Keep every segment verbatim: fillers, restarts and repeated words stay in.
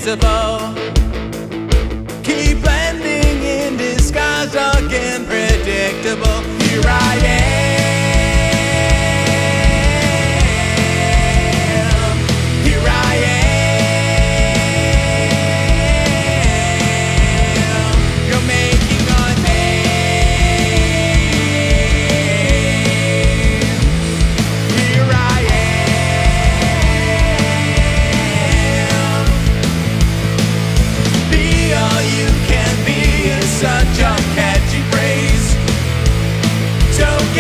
predictable. Keep blending in disguise again, predictable. Here I am. Here I am. You're making a name. Here I am. Be all you can be is such a catchy phrase. So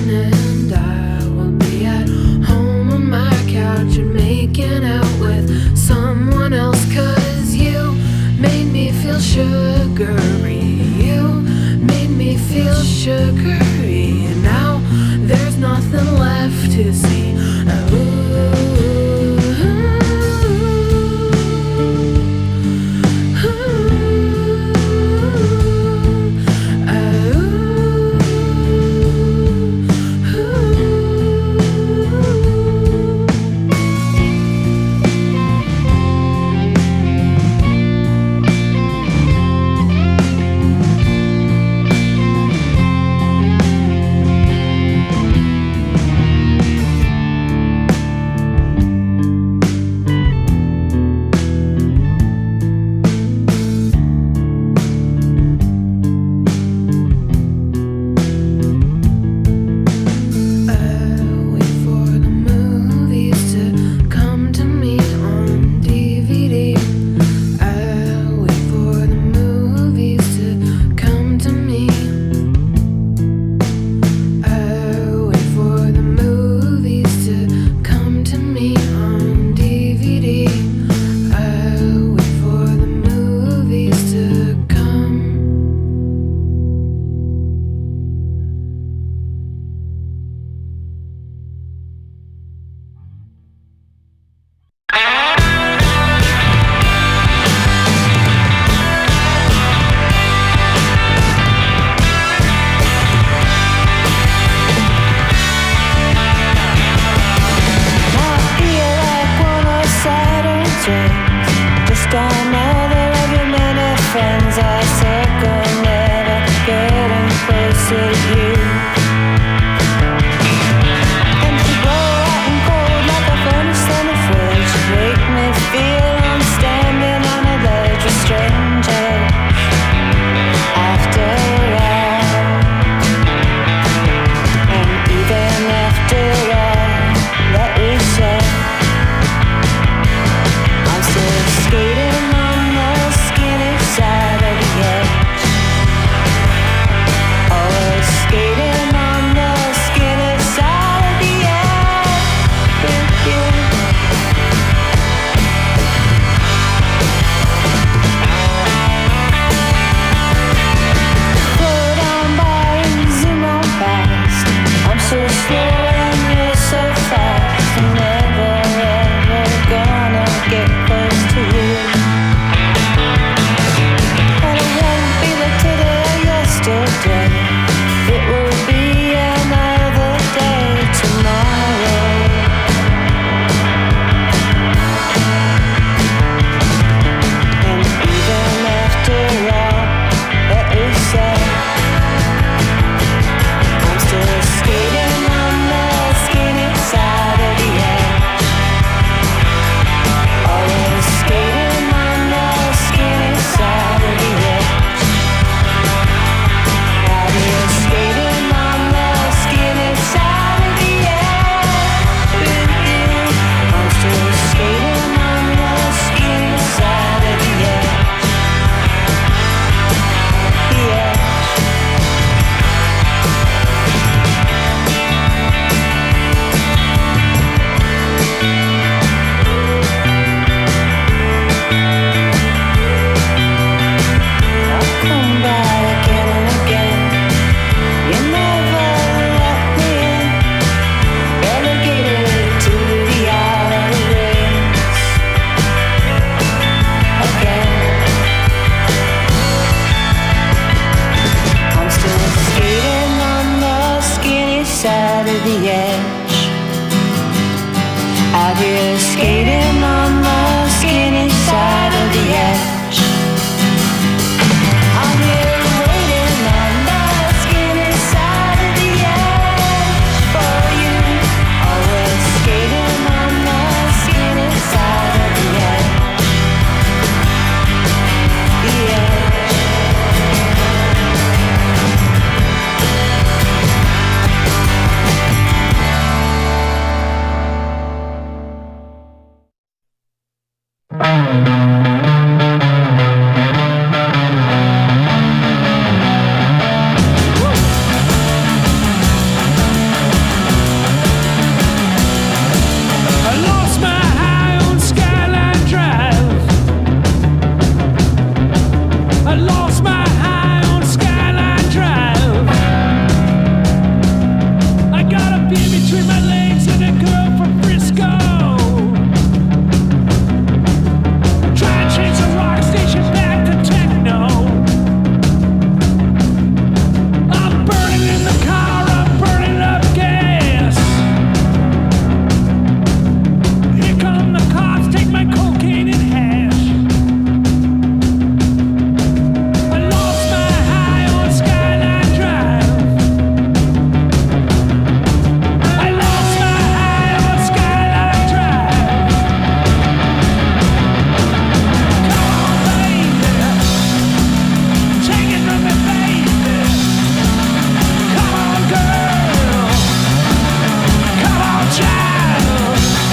and I will be at home on my couch and making out with someone else. Cause you made me feel sugary. You made me feel sugary. And now there's nothing left to see. Ooh. Just another of your many friends I circle, never getting closer to you. And to go out and cold like a furnace in the fridge, make me feel I'm standing on a ledge with strangers. After all, and even after all that we said, skating on the skinny side of the edge. Always skating on the skinny side of the edge with you. Slow down by and zoom on past. I'm so slow and you're so fast. I'm never ever gonna get close to you. And it won't be like today or yesterday. It will be another day tomorrow. And even after all that we said, I'm still skating on the skinny side of the edge. Always skating on the skinny side of the edge. Out here skating on the skinny side of the edge with you. I'm still skating on the skinny side of the edge. The edge. I'll come back again and again. You never let me in. Relegated to the outer rings again. I'm still skating on the skinny side of the edge. Out here skating on the skinny side of the edge. between my legs and a girl from Frisco. Try and change the rock station back to techno. I'm burning in the car, I'm burning up gas. Here come the cops, take my cocaine and hash. I lost my high on Skyline Drive. I lost my high on Skyline Drive. Come on, baby, take it from me, baby. Come on, girl, come on, child.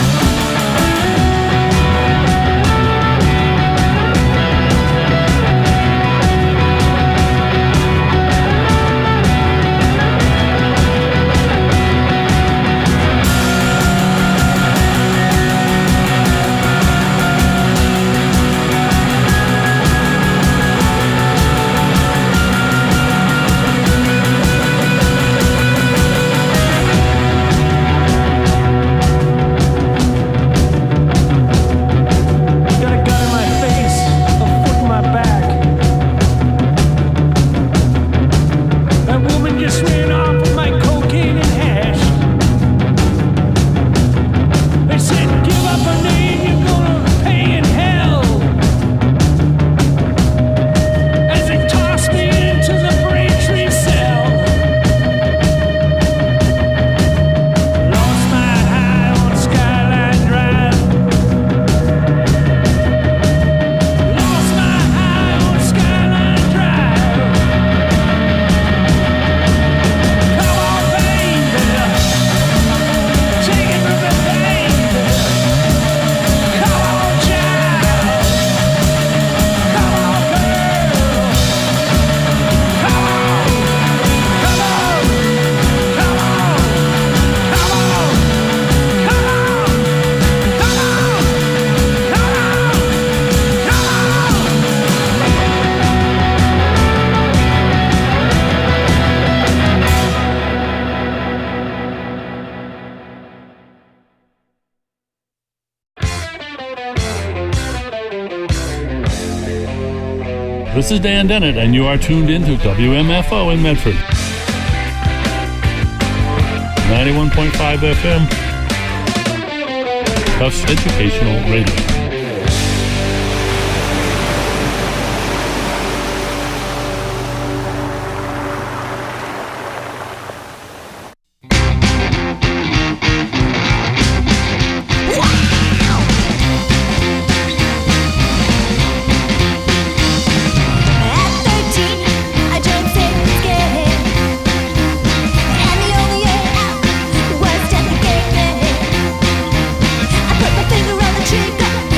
Got a gun in my face, a foot in my back. That woman just ran off with my cocaine and hash. They said, give up her name, you're gonna pay in hell. As they tossed me into the Braintree cell. Lost my high on Skyline Drive. Lost my high on Skyline Drive. Come on, baby, take it from me, baby. Come on, child. Come on, girl. Come on, come on, come on, come on, come on, come on, come on, come on. This is Dan Dennett, and you are tuned in to W M F O in Medford. ninety-one point five F M. Tufts Educational Radio. At thirteen, I joined Satan's gang, and the only way out was death and gay. I put my finger on the trigger,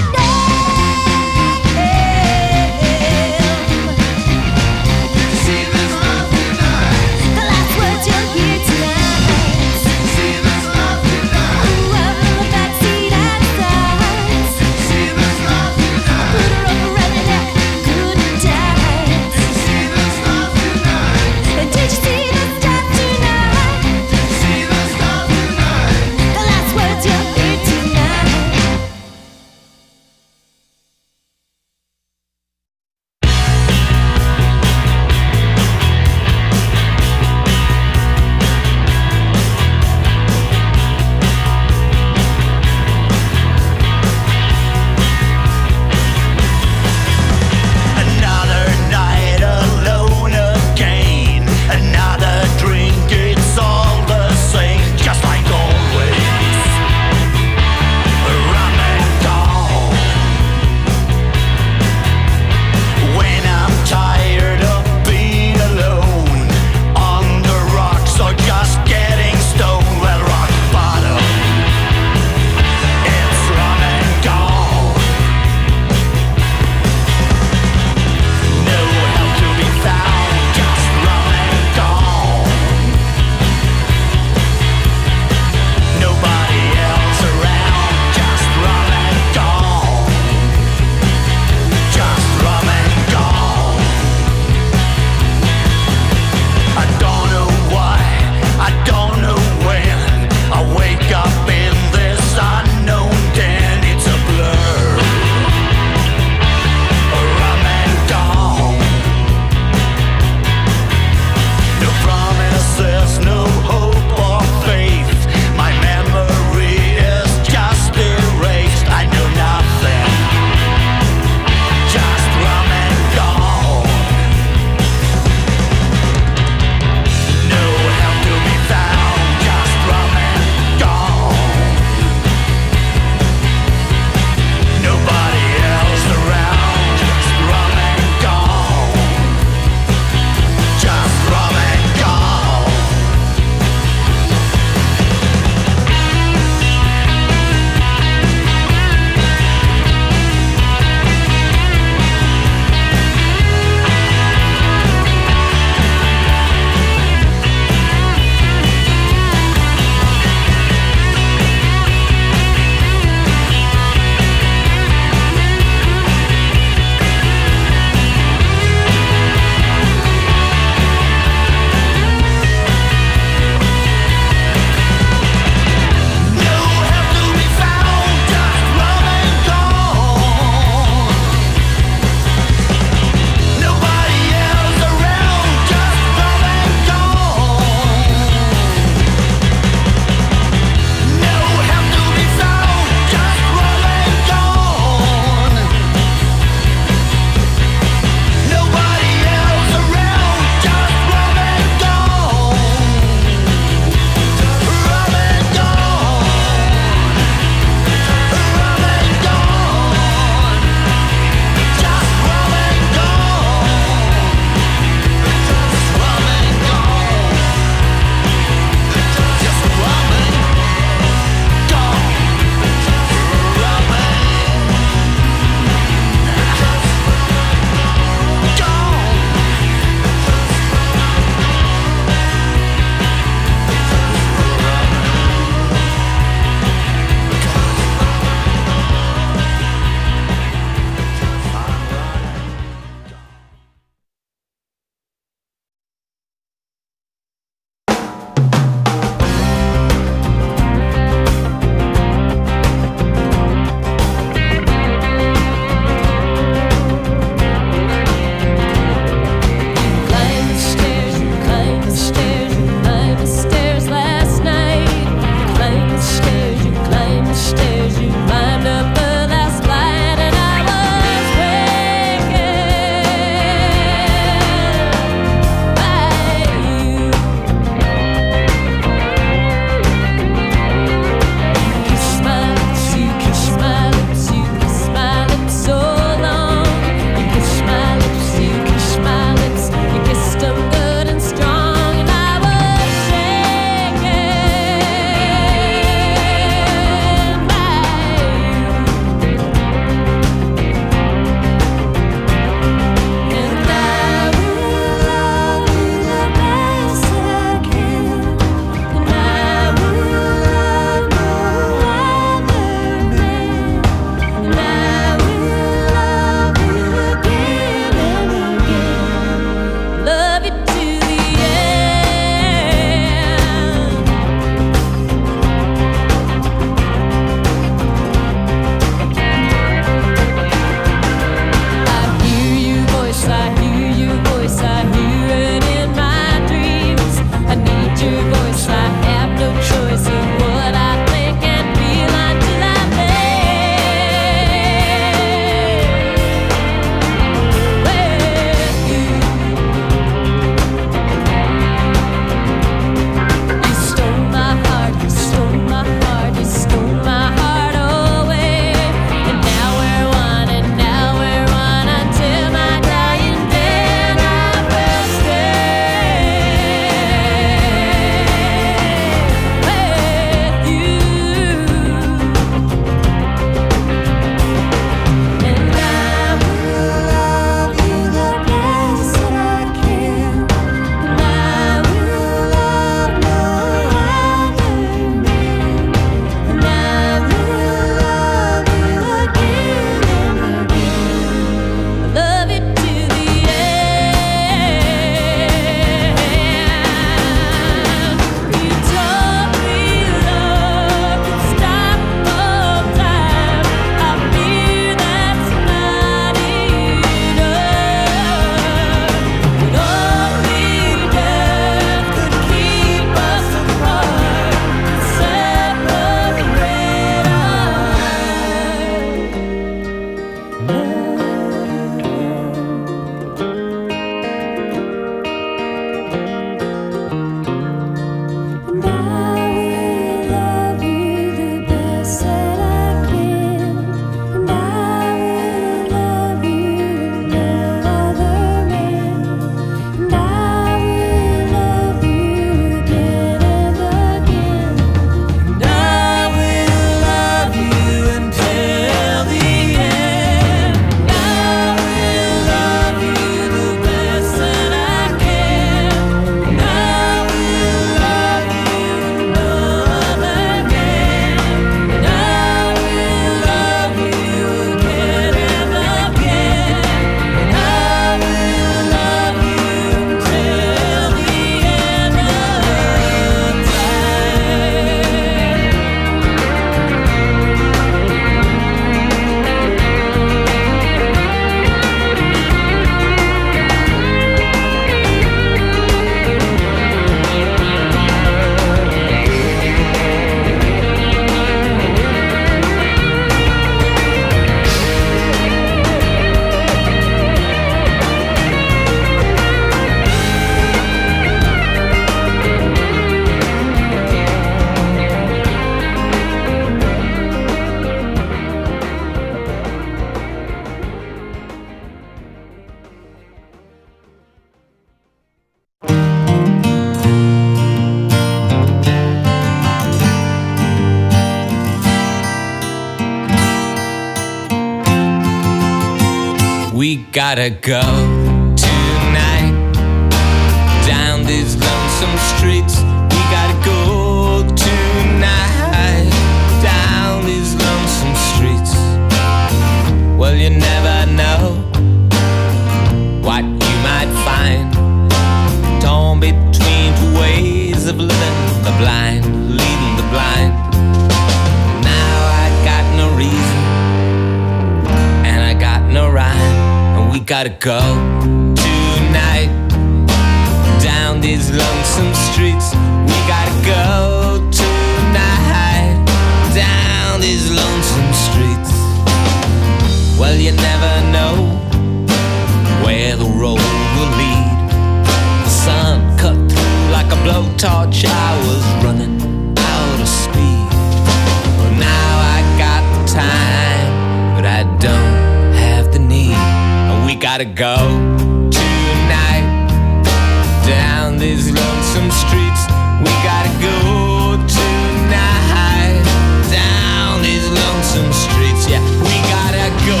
We gotta go tonight down these lonesome streets. We gotta go tonight down these lonesome streets. Well, you never know what you might find torn between two ways of living, the blind leading the blind. Now I got no reason and I got no rhyme, and we gotta go tonight down these lonesome streets. We gotta go tonight down these lonesome streets. Well, you never know where the road will lead. The sun cut through like a blowtorch. I was running out of speed. Well, now I got the time, but I don't have the need. And we gotta go tonight down these lonesome streets. We gotta go tonight down these lonesome streets. Yeah, we gotta go.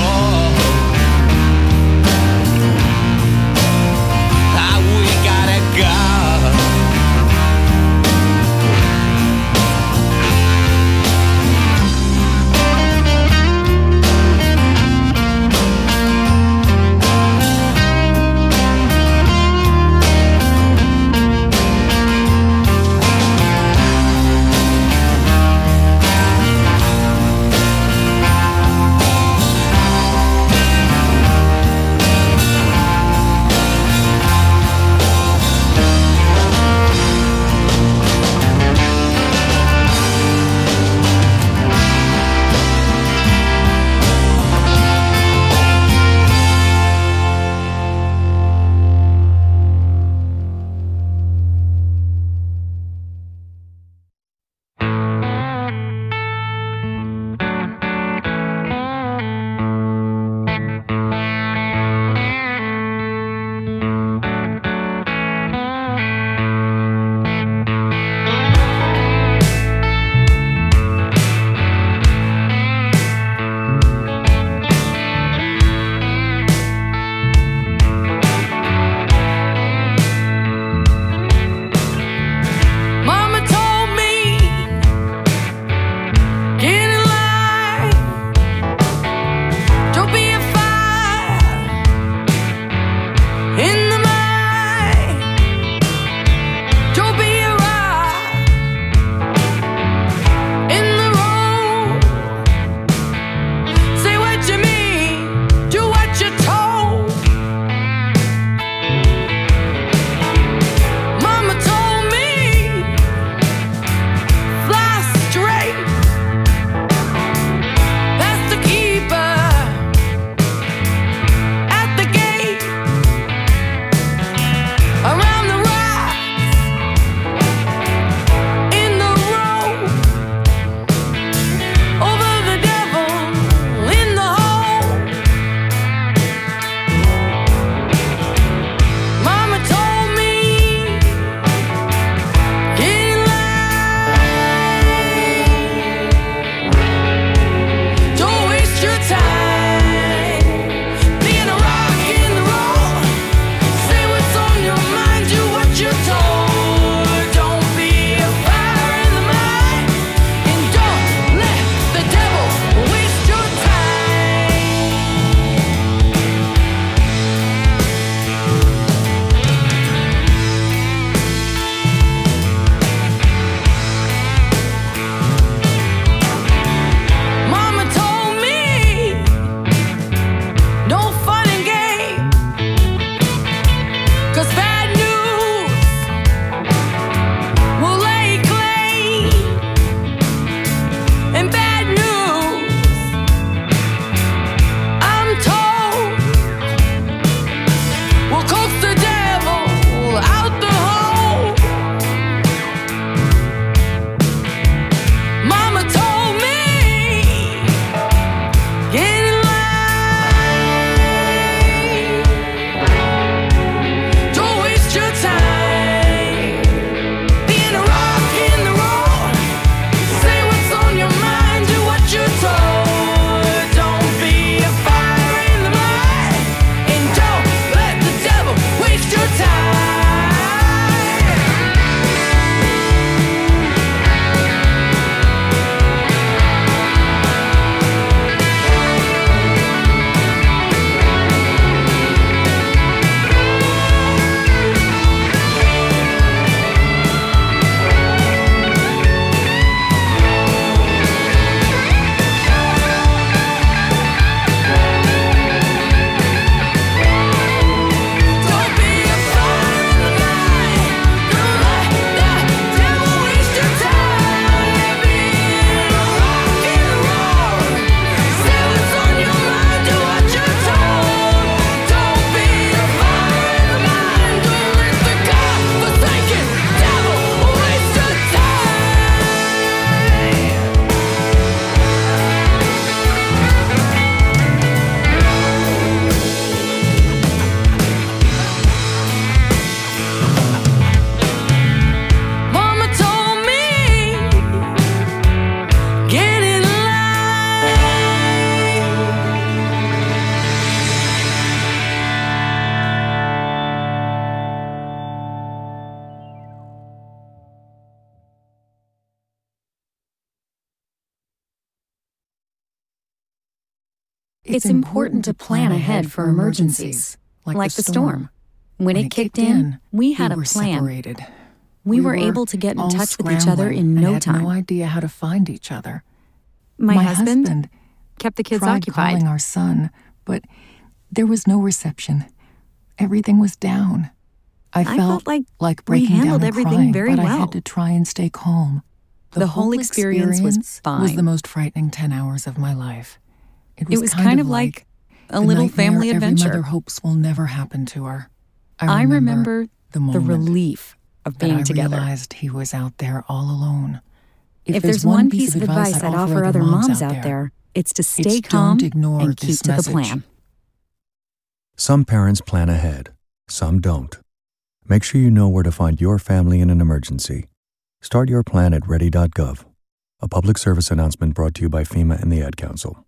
Ah, we gotta go. It's important to plan ahead for emergencies, like the storm. When it kicked in, we had a were plan. separated. We were able to get in all touch with each other scrambling in and no had time. no idea how to find each other. My husband kept the kids tried occupied. calling our son, but there was no reception. Everything was down. I I felt, felt like like we breaking handled down and everything crying, very but I well. had to try and stay calm. The whole experience was was fine. the most frightening ten hours of my life. It was, It was kind of like a the little nightmare family every adventure. mother hopes will never happen to her. I remember the the moment relief of that being I together. realized he was out there all alone. If there's one piece of advice I'd offer other moms out there, it's to stay it's calm don't ignore and keep this to the message. plan. Some parents plan ahead, some don't. Make sure you know where to find your family in an emergency. Start your plan at ready dot gov. A public service announcement brought to you by FEMA and the Ad Council.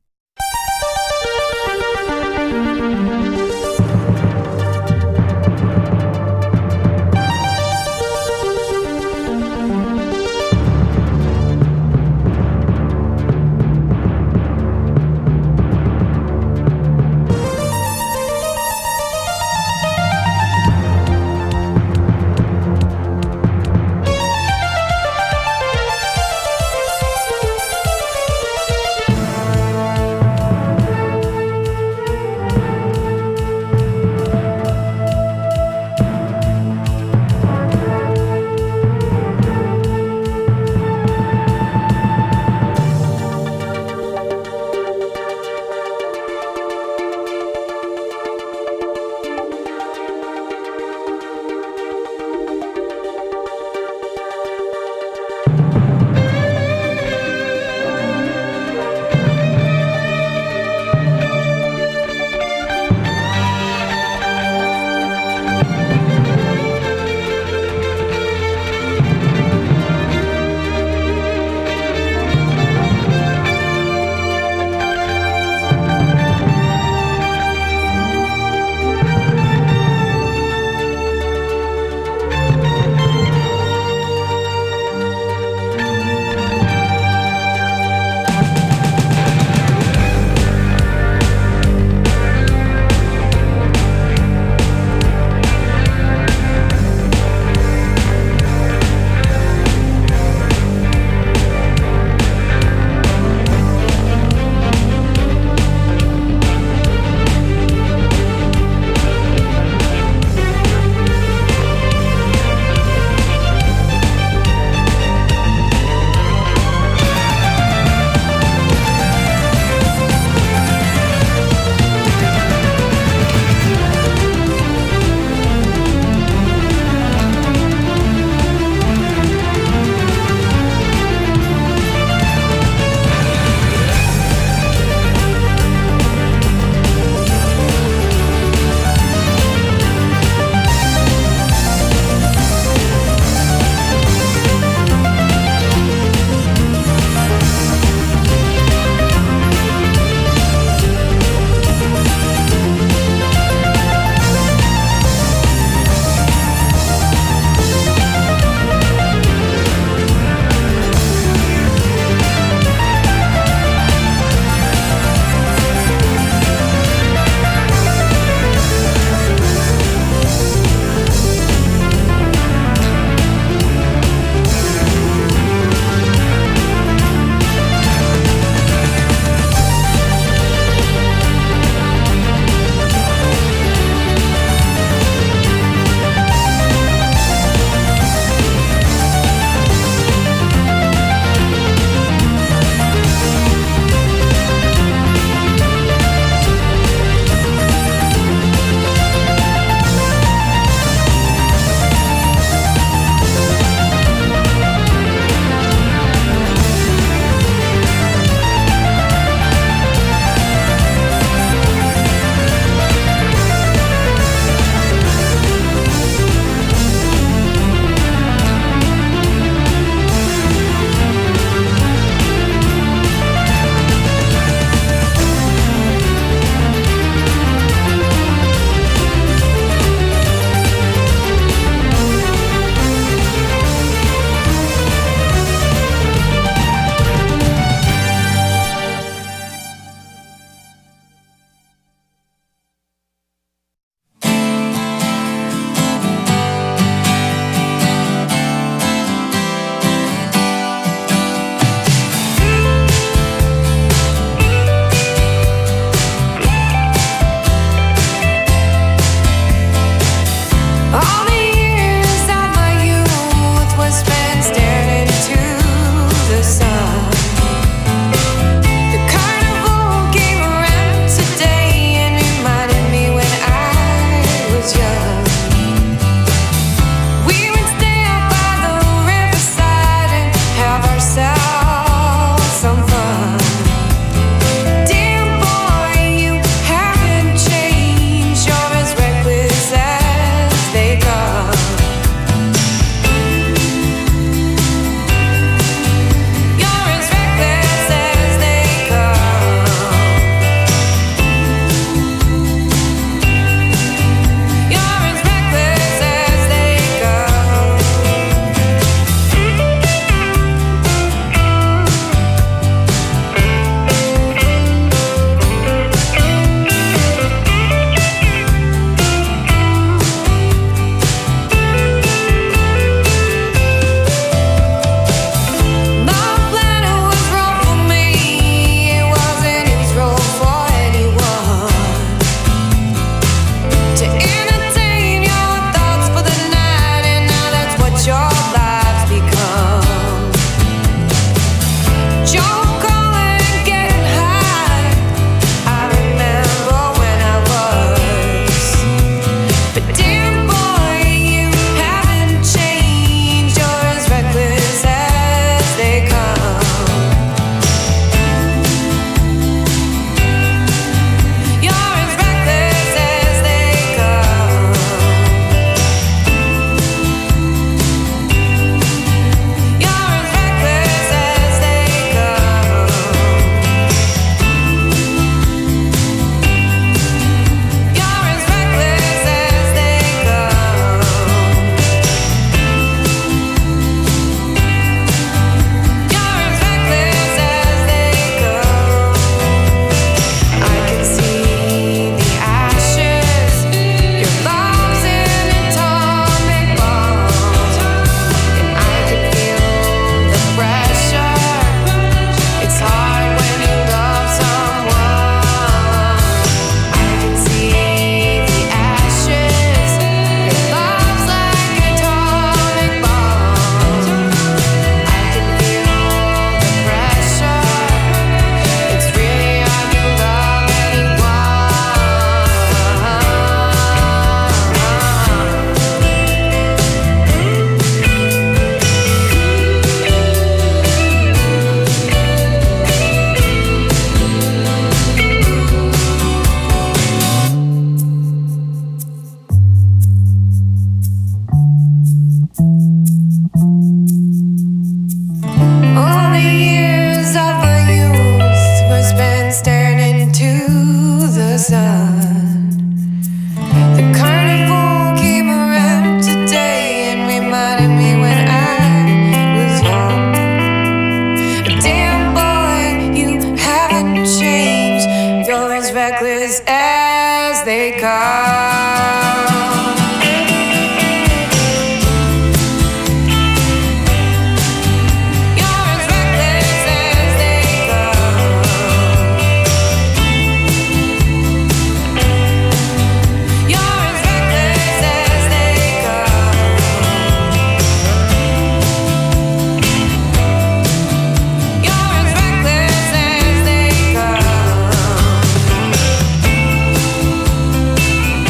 You're as reckless as they come.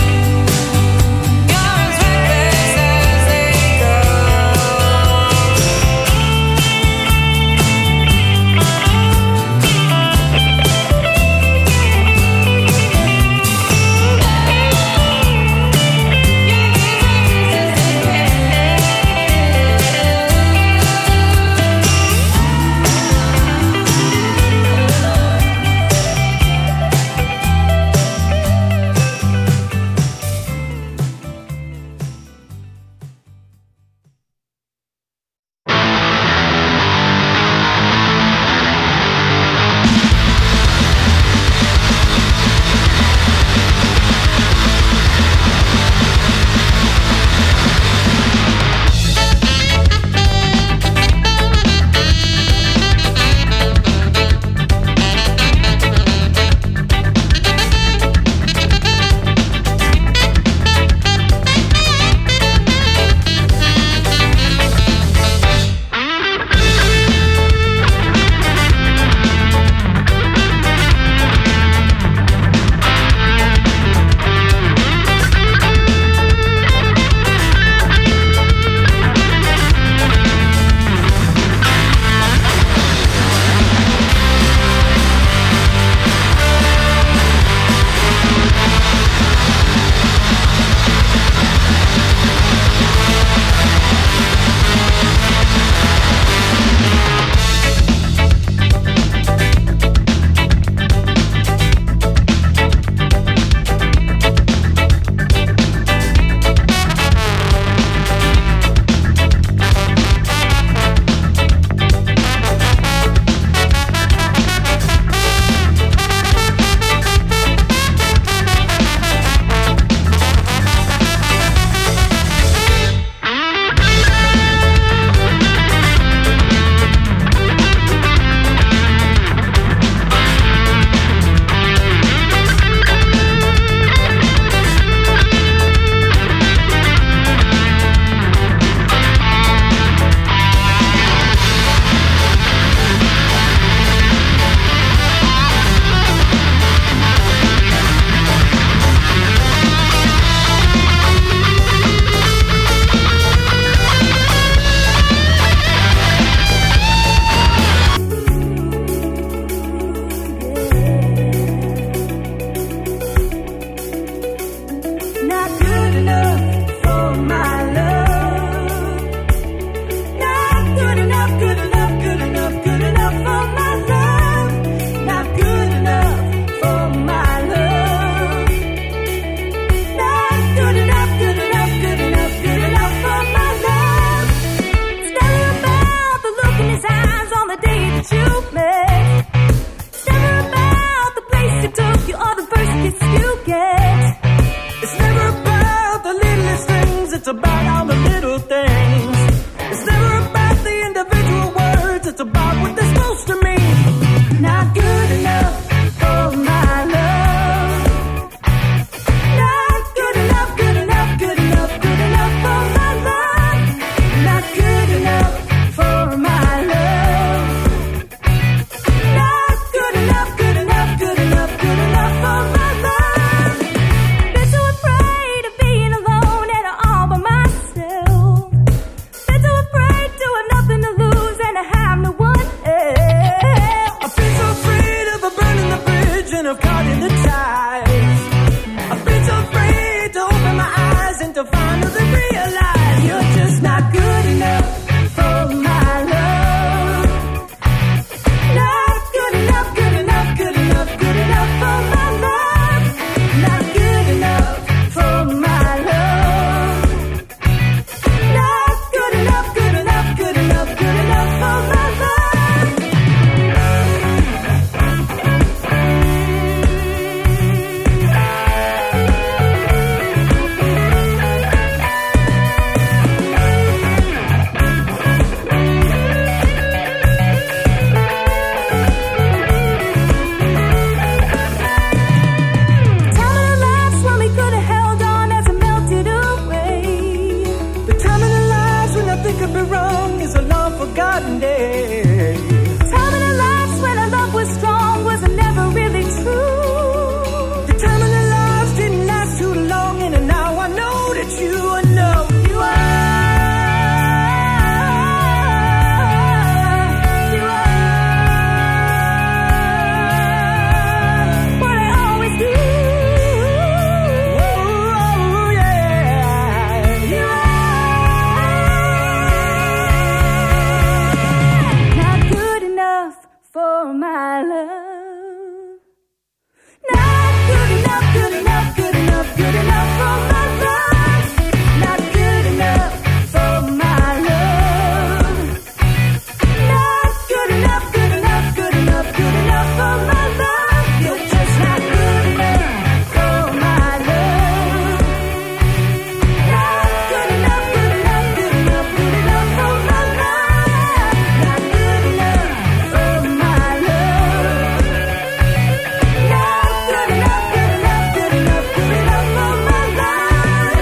my love. Not good enough, good enough, good enough, good enough for my love. Not good enough for my love. Not good enough, good enough, good enough, good enough for my love. You're just not good enough for my love. Not good enough, good enough, good enough, good enough for my love. Not good enough for my love. Not good enough, good enough, good enough, good enough for my love.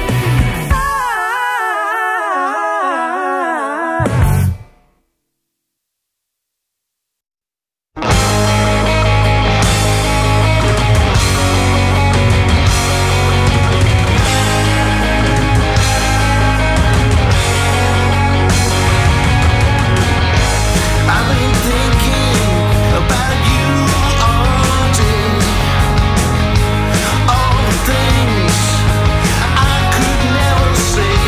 I've been thinking about you all day. All the things I could never say.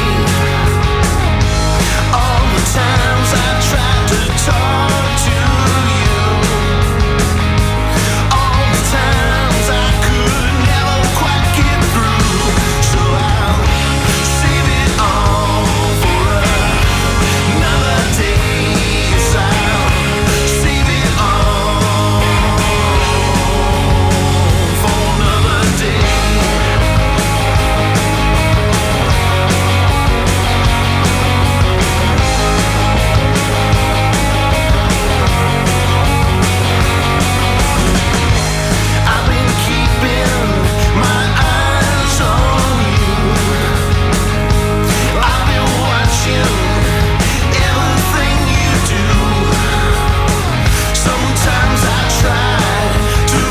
All the times I tried to talk to you. All the times I could never quite get through. So I'll save it all for another day. Yes, I'll save it all for another day. I've been keeping my eyes on you. I've been watching everything you do. Sometimes I try to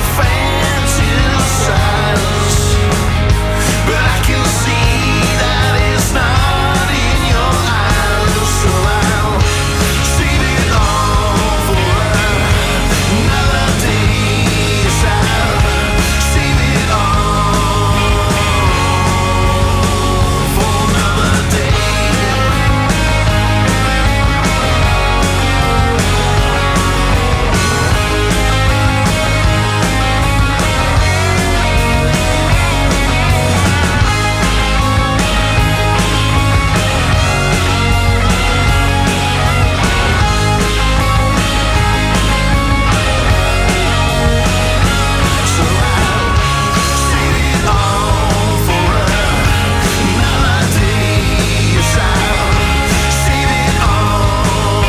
fantasize, but I can see that it's not in your eyes. So I'll save it all for another day. Yes, I'll save it all for another day. So I'll save it all for another day. Yes, I'll save it all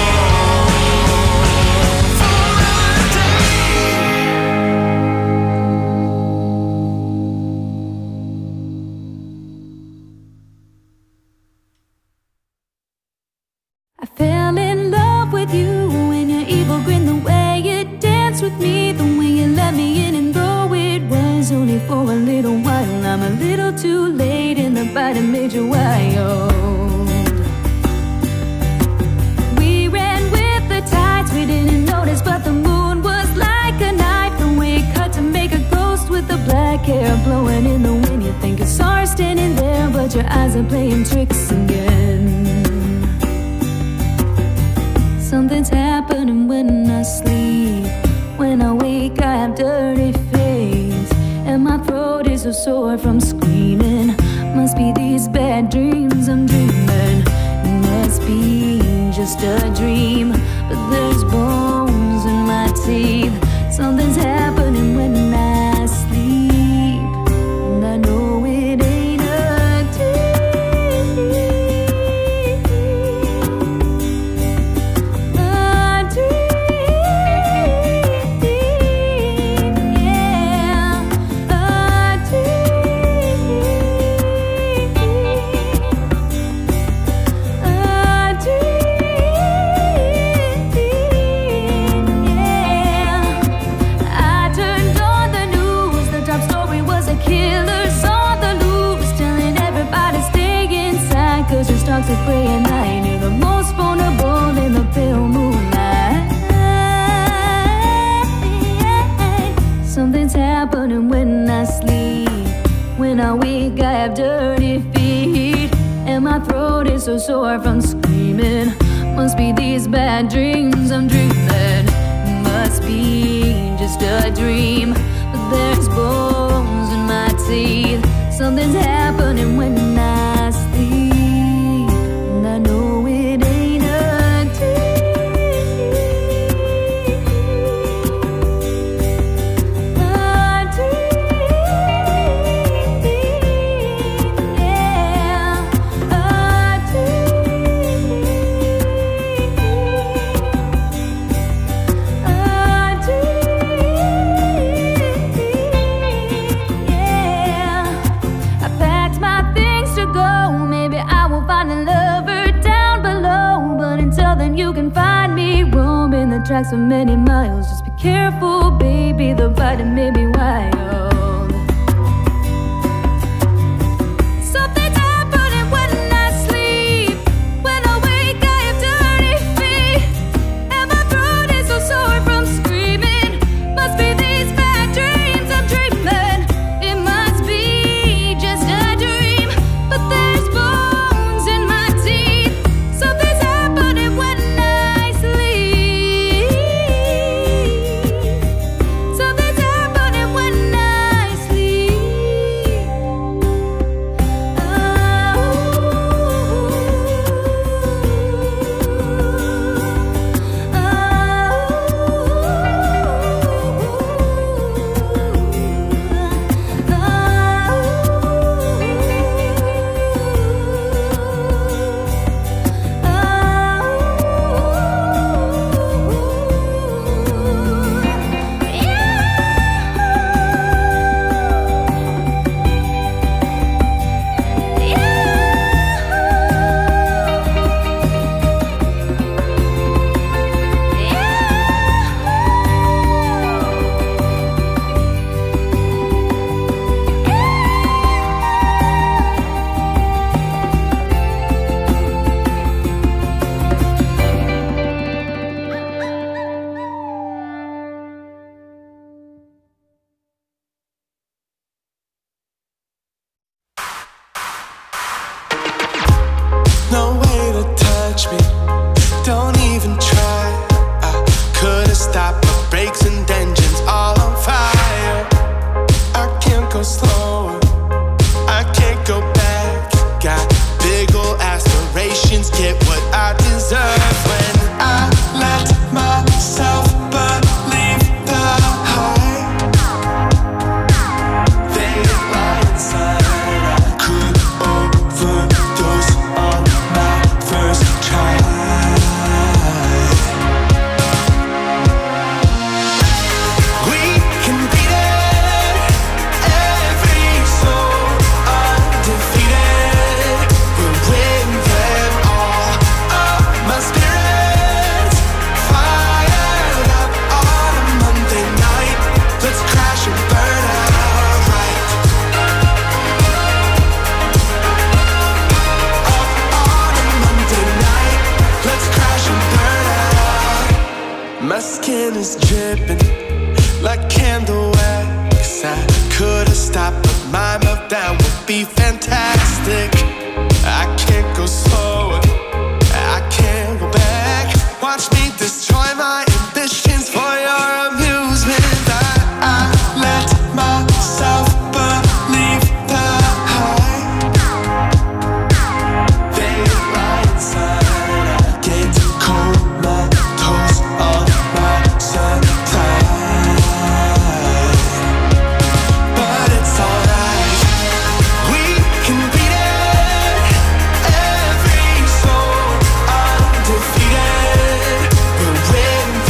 for another day. I fell in love with you when your evil grin, the way you danced with me, the way you let me in, and though it was only for a little while, I'm a little too late in the bite that made you wild. We ran with the tides, we didn't notice, but the moon was like a knife, the way it cut to make a ghost with the black hair blowing in the wind. You think you saw her standing there, but your eyes are playing tricks again. Something's happening when I sleep. When I wake, I have dirty face, and my throat is so sore from screaming. Must be these bad dreams I'm dreaming. It must be just a dream, but there's bones in my teeth. Something's happening when I sleep, and I know it ain't a dream. A dream, yeah, a dream, a dream, yeah. I turned on the news, the top story was a killer's on the loose, telling everybody stay inside, cause your stocks are prey at night. You're the most vulnerable in the pale moonlight. Something's happening when I sleep. When I wake, I have dirty feet, and my throat is so sore from screaming. Must be these bad dreams I'm dreaming. Must be be just a dream. But there's bones in my teeth. Something's happening when I sleep, and I know it ain't a dream. A dream, yeah, a dream, a dream, yeah. I packed my things to go. Maybe I will find a lover down below. But until then, you can find me roaming the tracks for many miles. Just be careful, baby, the bite may be wild. Something's happening when I sleep. When I wake, I have dirty feet, and my throat is so sore from screaming. Must be these bad dreams I'm dreaming. It must be just a dream, but there's bones in my teeth. Something's happening when I sleep. Something's happening when I sleep. No way to touch me, don't even try. I could've stopped my brakes and engines all on fire. I can't go slower, I can't go back. Got big ol' aspirations, get what I deserve. When I let myself believe the hype, they lie inside. I could overdose on my first try. We can beat it, every soul undefeated. We'll win them all. Oh, my spirit's fired up on a Monday night. Let's crash and burn out right. On a Monday night, let's crash and burn out. My skin is dripping like candle wax. I could've stopped, but my meltdown would be fantastic. I can't go slower, I can't go back. Watch me destroy my ambitions for your amusement. I, I let myself believe the hype. They lie inside. I get comatose on my supply. But it's alright, we can beat it. Every soul undefeated. We'll win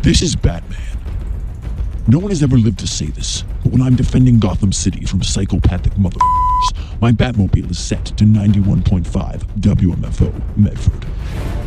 This is Batman. No one has ever lived to say this, but when I'm defending Gotham City from psychopathic motherfuckers, my Batmobile is set to ninety-one point five W M F O Medford.